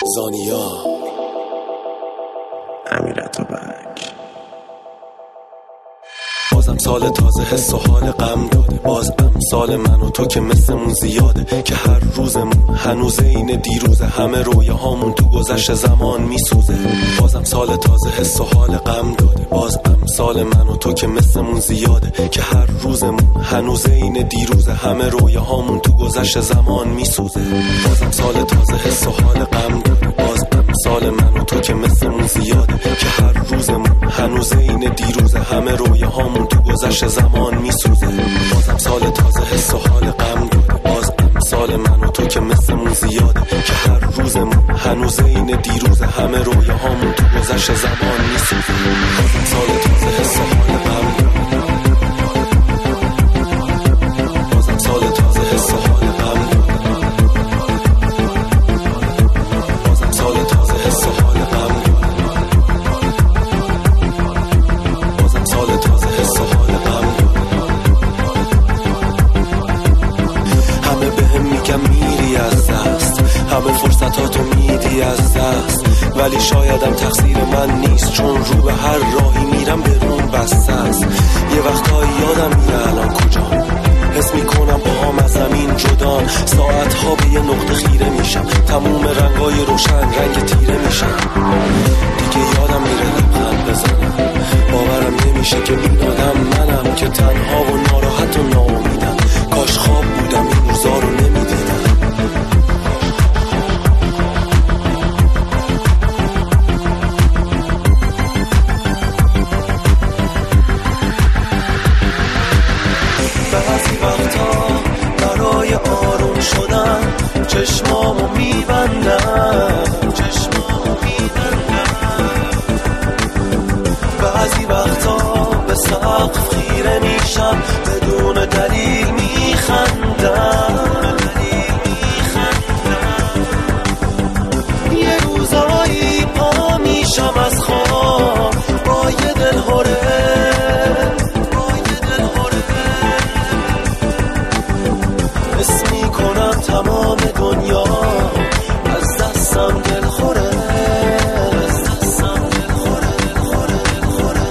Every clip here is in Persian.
زانیا امیراتبک. بازم سال تازه حس و حال غم داده، باز امثال من و تو که مثلمون زیاده، که هر روزمون هنوز این دیروزه، همه رویاهامون تو گذشت زمان میسوزه. بازم سال تازه حس و حال غم داده، باز امثال من و تو که مثلمون زیاده، که هر روزمون هنوز این دیروزه، همه رویاهامون تو گذشت زمان میسوزه. بازم سال تازه حس و حال غم داده، باز امثال من و تو که مثلمون زیاده، که هر روزمون هنوز این دیروزه، همه رویاهامون تو گذشت زمان میسوزه. بازم سال تازه حس و حال غم داده، باز امثال من و تو که مثلمون زیاده، که هر روزمون هنوز این دیروزه، همه رویاهامون تو گذشت زمان میسوزه. بازم سال تازه حس و حال غم داده، بازم سال تازه حس و حال غم داده، بازم سال تازه حس و حال غم داده، بازم سال تازه حس و حال غم داده. همه بهم میگن میری از دست، همه فرصتاتو میدی از دست، ولی شایدم تقصیر من نیست، چون رو به هر راهی میرم به روم بسته است. یه وقتایی یادم میره الان کجام، حس میکنم با هم از زمین جدان، ساعتها به یه نقطه خیره میشم، تموم رنگای روشن رنگ تیره میشم. دیگه یادم میره لبخند بزنم، باورم نمیشه که این آدم منم، که تنها و ناراحت و ناامیدم. کاش خواب بودم این روزا رو نمیدیدم. بعضی وقتا برای آروم شدن چشمامو میبندم، چشمامو میبندم. بعضی وقتا به سقف خیره میشم، بدون دلیل میخندم، یه روزایی پا میشم از خواب با یه دلهوره، حس میکنم تمام دنیا از دستم دلخوره، از دستم دلخوره، دلخوره، دلخوره.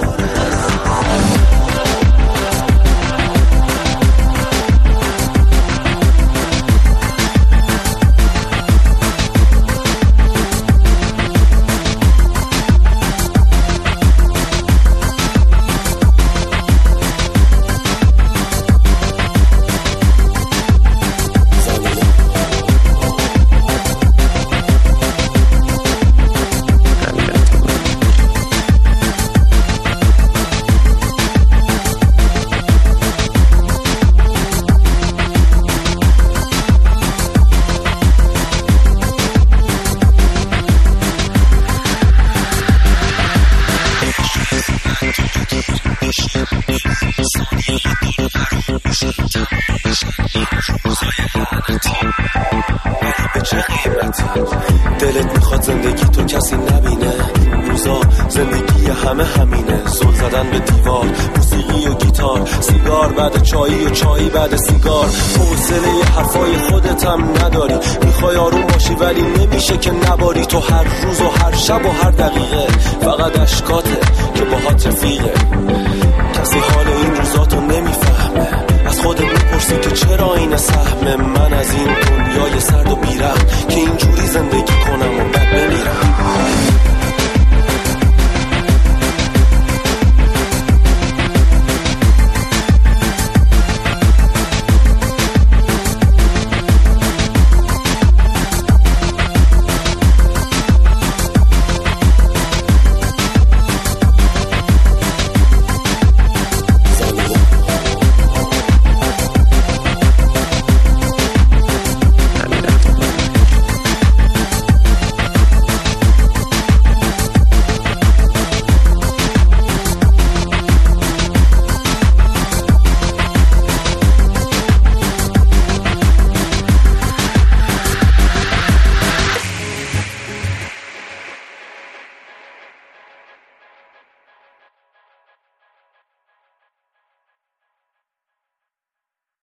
دلت میخواد زندگی تو کسی نبینه، روزا زندگی همه همینه، زل زدن به دیوار، موسیقی و گیتار، سیگار بعد چایی و چایی بعد سیگار. حوصله حرفای خودت هم نداری، میخوای آروم باشی ولی نمیشه که نباری. تو هر روز و هر شب و هر دقیقه فقط اشکاته که باهات رفیقه. کسی حال این روزاتو نمیفهمه، از خودت میپرسی که چرا این سهم من از این دنیای سرد و بیرحم، که اینجوری زندگی